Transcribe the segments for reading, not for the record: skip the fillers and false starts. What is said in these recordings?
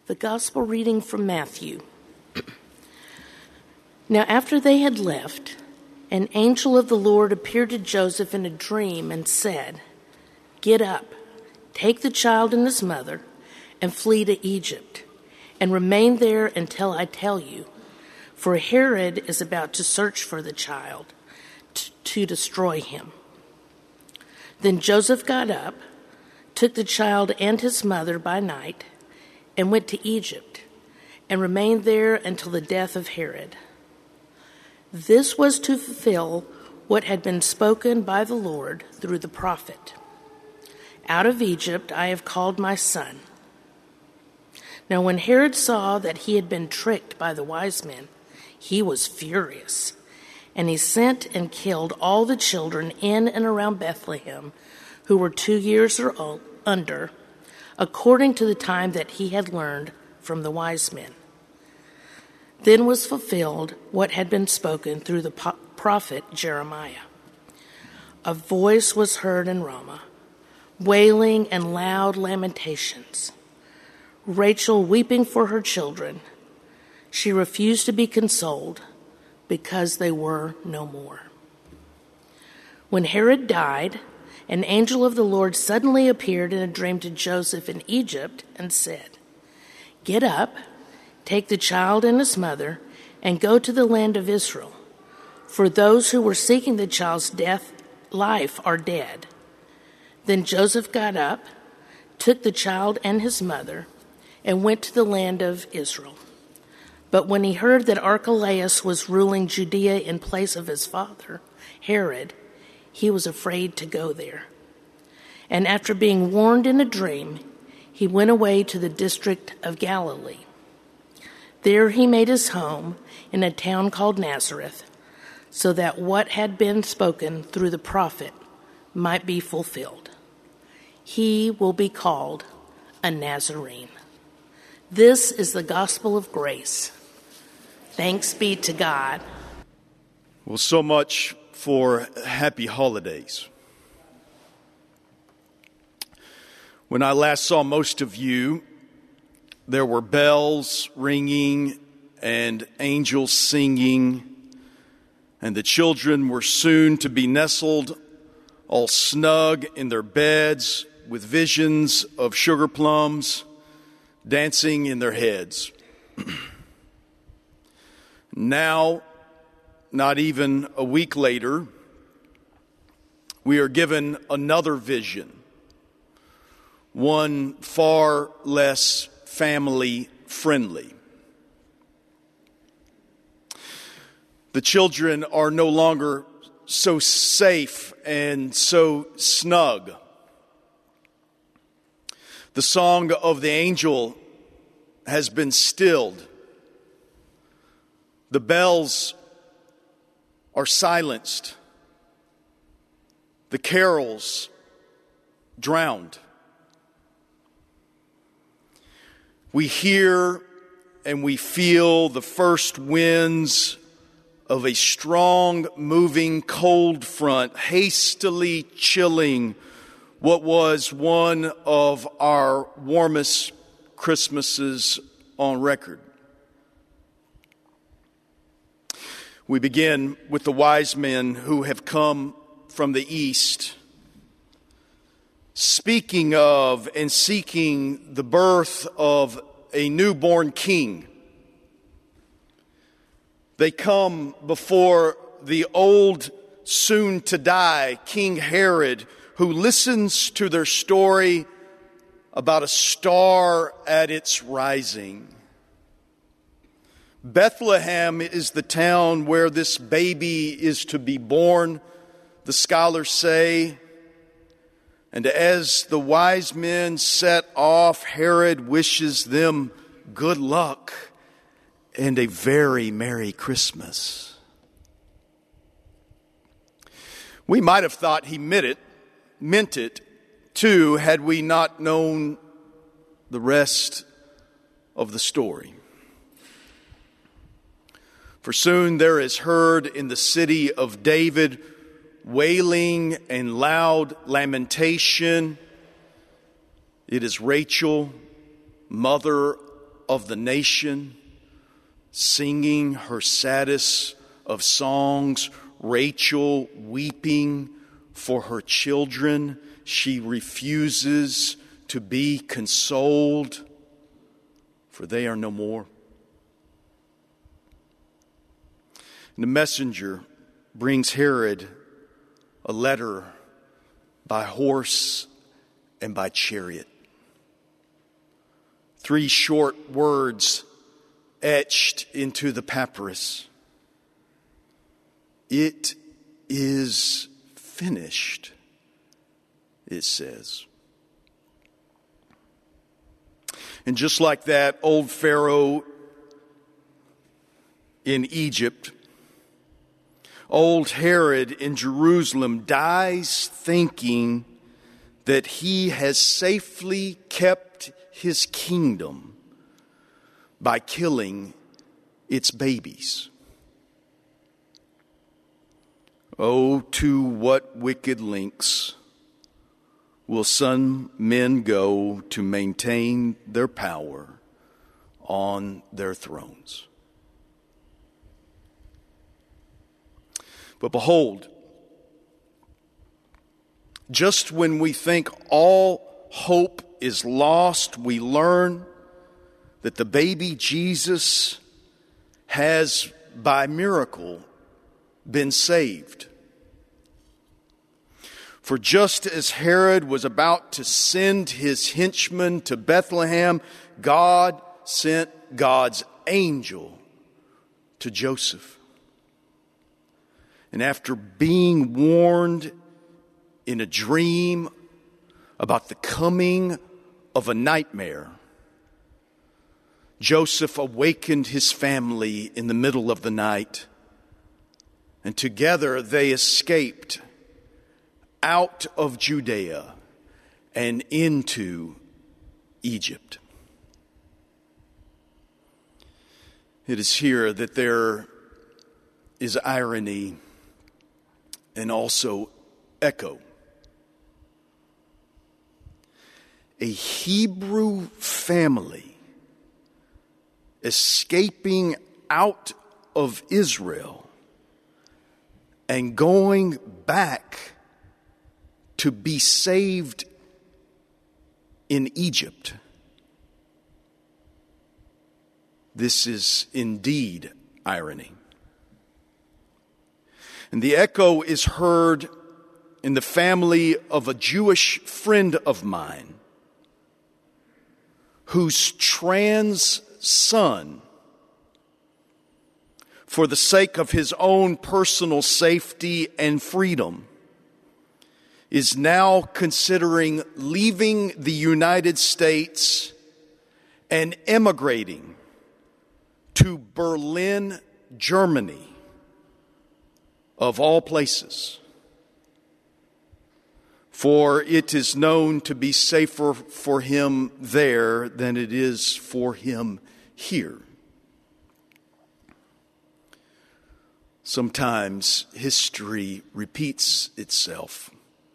The Gospel reading from Matthew. Now after they had left, an angel of the Lord appeared to Joseph in a dream and said, "Get up, take the child and his mother, and flee to Egypt, and remain there until I tell you, for Herod is about to search for the child to destroy him." Then Joseph got up, took the child and his mother by night, and went to Egypt, and remained there until the death of Herod. This was to fulfill what had been spoken by the Lord through the prophet. "Out of Egypt I have called my son." Now when Herod saw that he had been tricked by the wise men, he was furious, and he sent and killed all the children in and around Bethlehem who were 2 years or under, according to the time that he had learned from the wise men. Then was fulfilled what had been spoken through the prophet Jeremiah. A voice was heard in Ramah, wailing and loud lamentations, Rachel weeping for her children. She refused to be consoled because they were no more. When Herod died, an angel of the Lord suddenly appeared in a dream to Joseph in Egypt and said, "Get up, take the child and his mother, and go to the land of Israel, for those who were seeking the child's life are dead." Then Joseph got up, took the child and his mother, and went to the land of Israel. But when he heard that Archelaus was ruling Judea in place of his father, Herod, he was afraid to go there. And after being warned in a dream, he went away to the district of Galilee. There he made his home in a town called Nazareth, so that what had been spoken through the prophet might be fulfilled. He will be called a Nazarene. This is the gospel of grace. Thanks be to God. Well, so much for happy holidays. When I last saw most of you, there were bells ringing and angels singing, and the children were soon to be nestled all snug in their beds with visions of sugar plums dancing in their heads. Now, not even a week later, we are given another vision, one far less family friendly. The children are no longer so safe and so snug. The song of the angel has been stilled. The bells are silenced. The carols drowned. We hear and we feel the first winds of a strong, moving cold front hastily chilling what was one of our warmest Christmases on record. We begin with the wise men who have come from the east, speaking of and seeking the birth of a newborn king. They come before the old, soon-to-die King Herod, who listens to their story about a star at its rising. Bethlehem is the town where this baby is to be born, the scholars say. And as the wise men set off, Herod wishes them good luck and a very Merry Christmas. We might have thought he meant it too, had we not known the rest of the story. For soon there is heard in the city of David wailing and loud lamentation. It is Rachel, mother of the nation, singing her saddest of songs, Rachel weeping for her children. She refuses to be consoled, for they are no more. And the messenger brings Herod a letter by horse and by chariot. 3 short words etched into the papyrus. It is finished, it says. And just like that old Pharaoh in Egypt, old Herod in Jerusalem dies thinking that he has safely kept his kingdom by killing its babies. Oh, to what wicked lengths will some men go to maintain their power on their thrones? But behold, just when we think all hope is lost, we learn that the baby Jesus has, by miracle, been saved. For just as Herod was about to send his henchmen to Bethlehem, God sent God's angel to Joseph. And after being warned in a dream about the coming of a nightmare, Joseph awakened his family in the middle of the night, and together they escaped out of Judea and into Egypt. It is here that there is irony and also echo. A Hebrew family escaping out of Israel and going back to be saved in Egypt. This is indeed irony. And the echo is heard in the family of a Jewish friend of mine whose trans son, for the sake of his own personal safety and freedom, is now considering leaving the United States and emigrating to Berlin, Germany, of all places. For it is known to be safer for him there than it is for him here. Sometimes history repeats itself.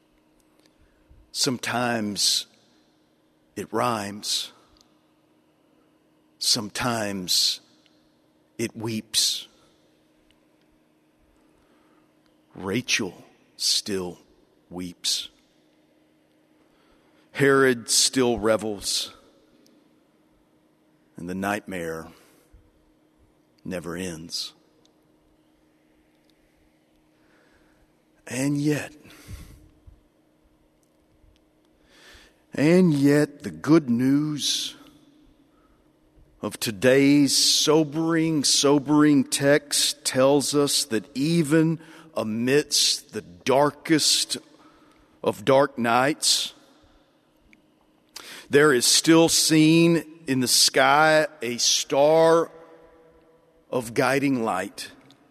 Sometimes it rhymes. Sometimes it weeps. Rachel still weeps. Herod still revels. And the nightmare never ends. And yet, the good news of today's sobering text tells us that even amidst the darkest of dark nights, there is still seen in the sky a star of guiding light.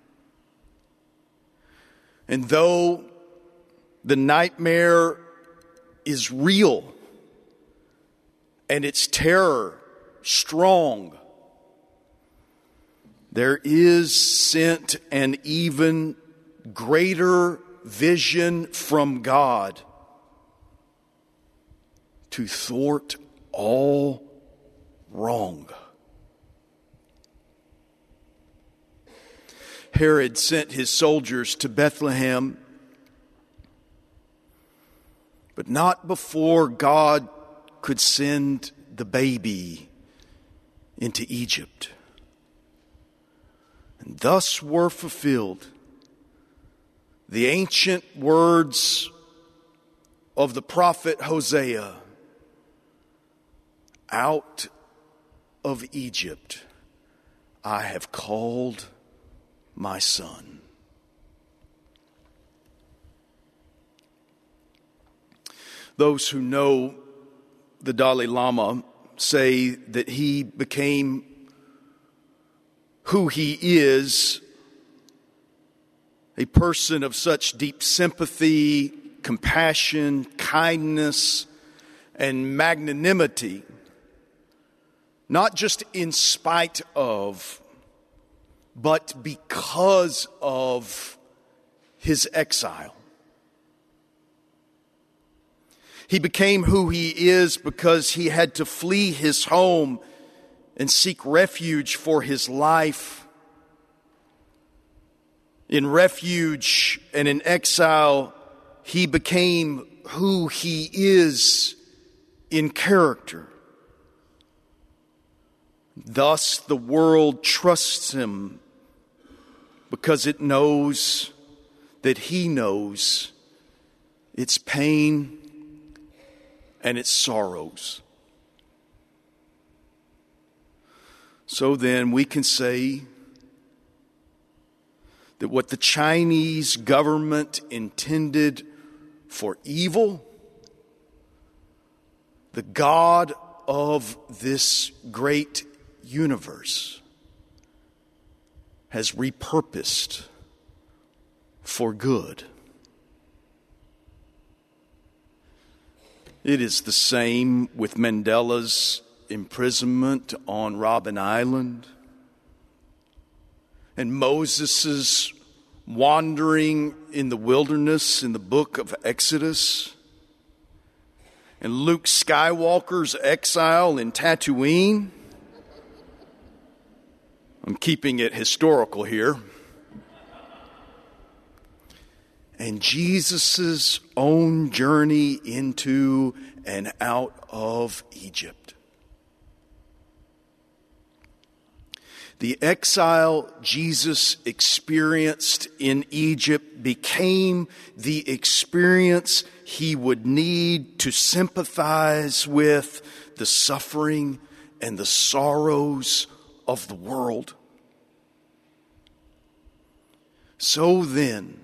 And though the nightmare is real and its terror strong, there is sent an even greater vision from God to thwart all wrong. Herod sent his soldiers to Bethlehem, but not before God could send the baby into Egypt. And thus were fulfilled the ancient words of the prophet Hosea, "Out of Egypt I have called my son." Those who know the Dalai Lama say that he became who he is, a person of such deep sympathy, compassion, kindness, and magnanimity, not just in spite of, but because of his exile. He became who he is because he had to flee his home and seek refuge for his life. In refuge and in exile, he became who he is in character. Thus, the world trusts him because it knows that he knows its pain and its sorrows. So then we can say that what the Chinese government intended for evil, the God of this great universe has repurposed for good. It is the same with Mandela's imprisonment on Robben Island and Moses' wandering in the wilderness in the book of Exodus and Luke Skywalker's exile in Tatooine. I'm keeping it historical here. And Jesus' own journey into and out of Egypt. The exile Jesus experienced in Egypt became the experience he would need to sympathize with the suffering and the sorrows of the world. So then,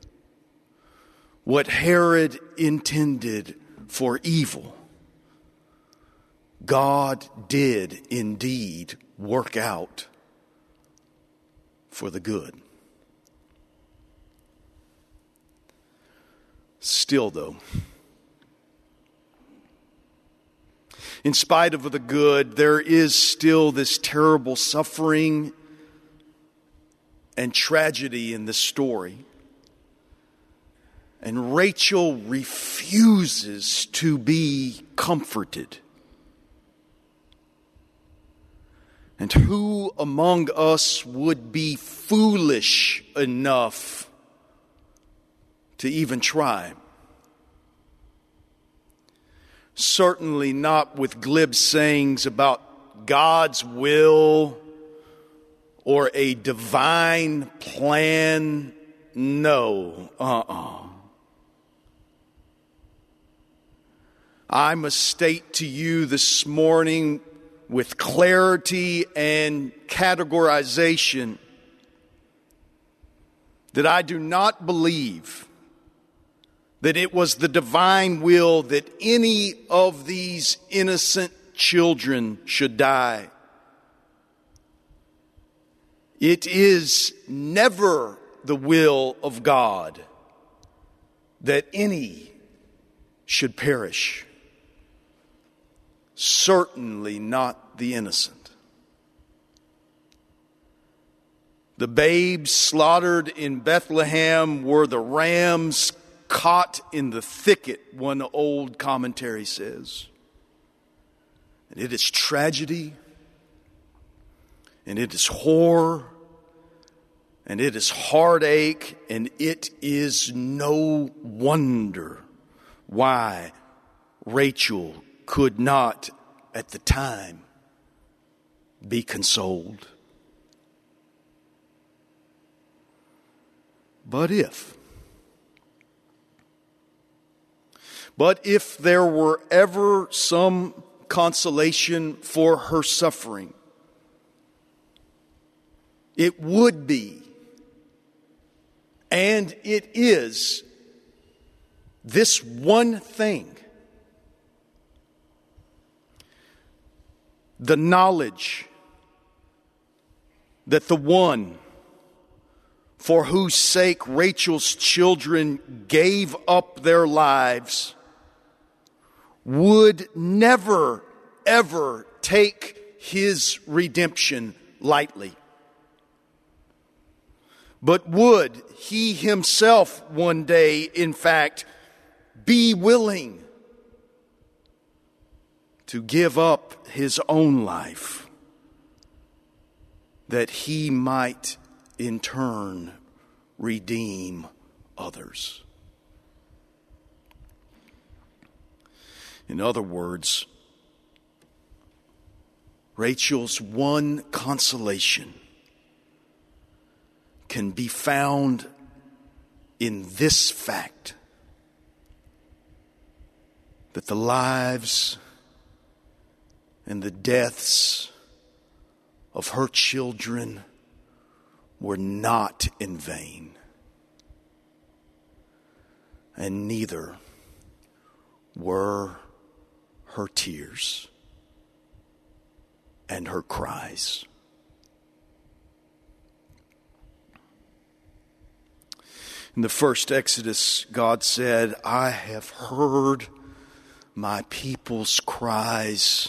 what Herod intended for evil, God did indeed work out for the good. Still, though, in spite of the good, there is still this terrible suffering and tragedy in this story. And Rachel refuses to be comforted. And who among us would be foolish enough to even try? Certainly not with glib sayings about God's will or a divine plan. No, I must state to you this morning with clarity and categorization that I do not believe that it was the divine will that any of these innocent children should die. It is never the will of God that any should perish. Certainly not the innocent. The babes slaughtered in Bethlehem were the rams caught in the thicket, one old commentary says. And it is tragedy, and it is horror, And it is heartache, and it is no wonder why Rachel could not at the time be consoled. But if there were ever some consolation for her suffering, it would be, and it is, this one thing: the knowledge that the one for whose sake Rachel's children gave up their lives would never, ever take his redemption lightly, but would he himself one day, in fact, be willing to give up his own life that he might in turn redeem others. In other words, Rachel's one consolation can be found in this fact: that the lives and the deaths of her children were not in vain, and neither were her tears and her cries. In the first Exodus, God said, "I have heard my people's cries.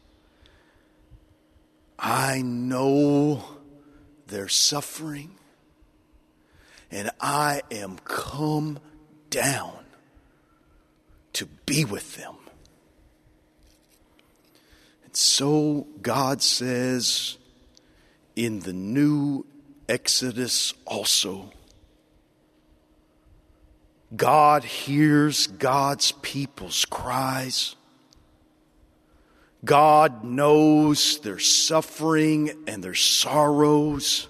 I know their suffering, and I am come down to be with them." And so God says in the new Exodus also, God hears God's people's cries. God knows their suffering and their sorrows.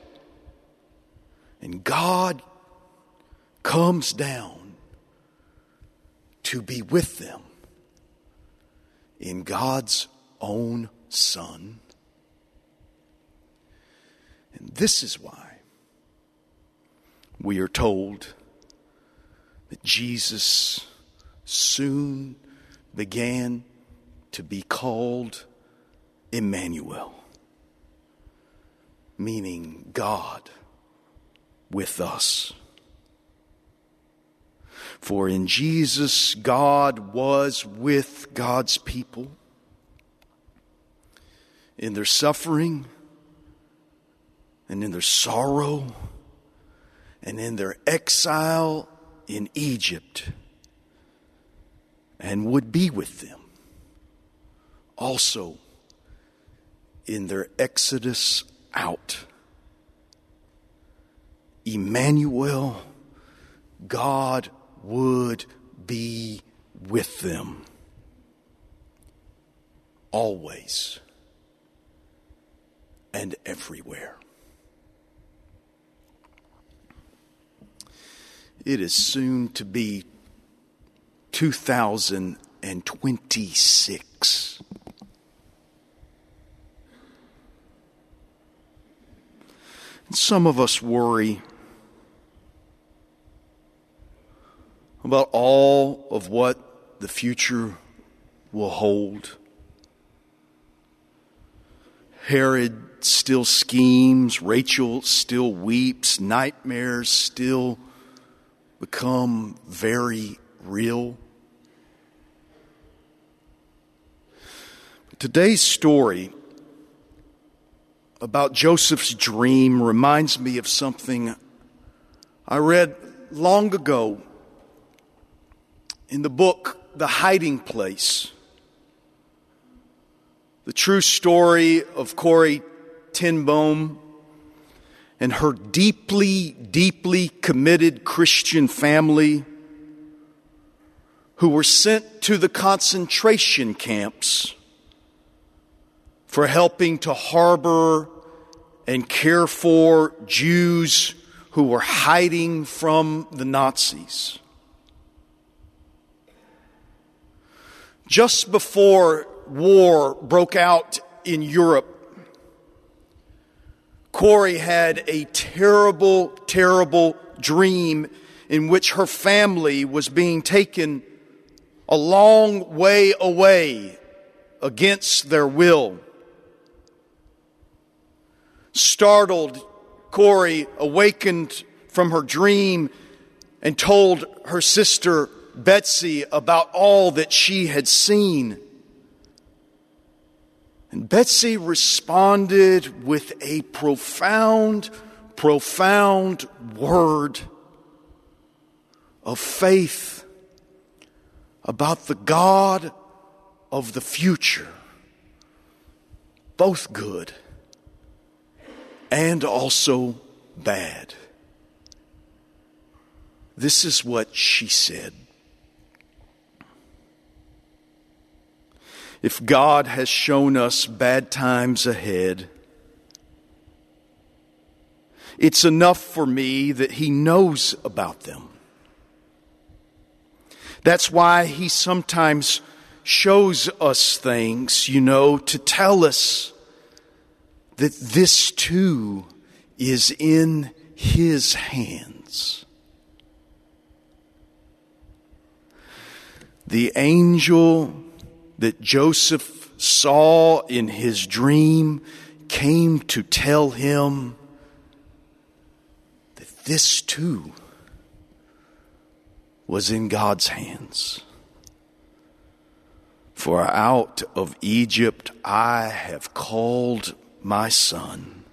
And God comes down to be with them in God's own Son. And this is why we are told that Jesus soon began to be called Emmanuel, meaning God with us. For in Jesus, God was with God's people in their suffering and in their sorrow and in their exile in Egypt, and would be with them also in their exodus out. Emmanuel, God would be with them always and everywhere. It is soon to be 2026. And some of us worry about all of what the future will hold. Herod still schemes, Rachel still weeps, nightmares still become very real. Today's story about Joseph's dream reminds me of something I read long ago in the book The Hiding Place. The true story of Corrie ten Boom and her deeply, deeply committed Christian family who were sent to the concentration camps for helping to harbor and care for Jews who were hiding from the Nazis. Just before war broke out in Europe, Corrie had a terrible, terrible dream in which her family was being taken a long way away against their will. Startled, Corrie awakened from her dream and told her sister Betsy about all that she had seen. And Betsy responded with a profound, profound word of faith about the God of the future, both good and also bad. This is what she said. If God has shown us bad times ahead, it's enough for me that He knows about them. That's why He sometimes shows us things, to tell us that this too is in His hands. The angel that Joseph saw in his dream came to tell him that this too was in God's hands. For out of Egypt I have called my son.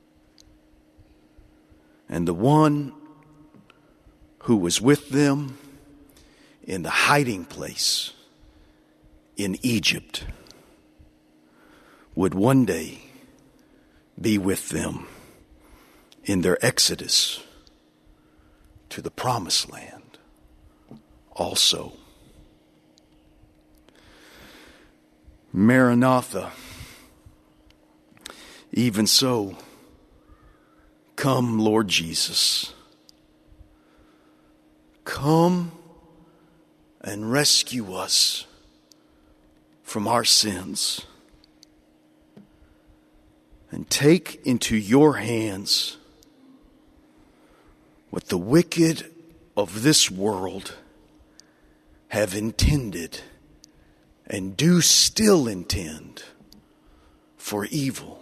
And the one who was with them in the hiding place in Egypt would one day be with them in their exodus to the promised land also. Maranatha, even so, come, Lord Jesus. Come and rescue us from our sins, and take into your hands what the wicked of this world have intended and do still intend for evil,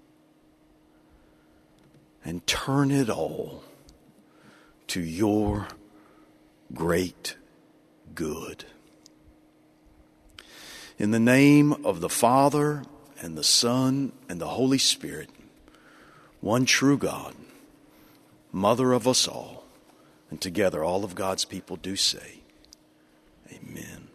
and turn it all to your great good. In the name of the Father, and the Son, and the Holy Spirit, one true God, Mother of us all, and together all of God's people do say, Amen.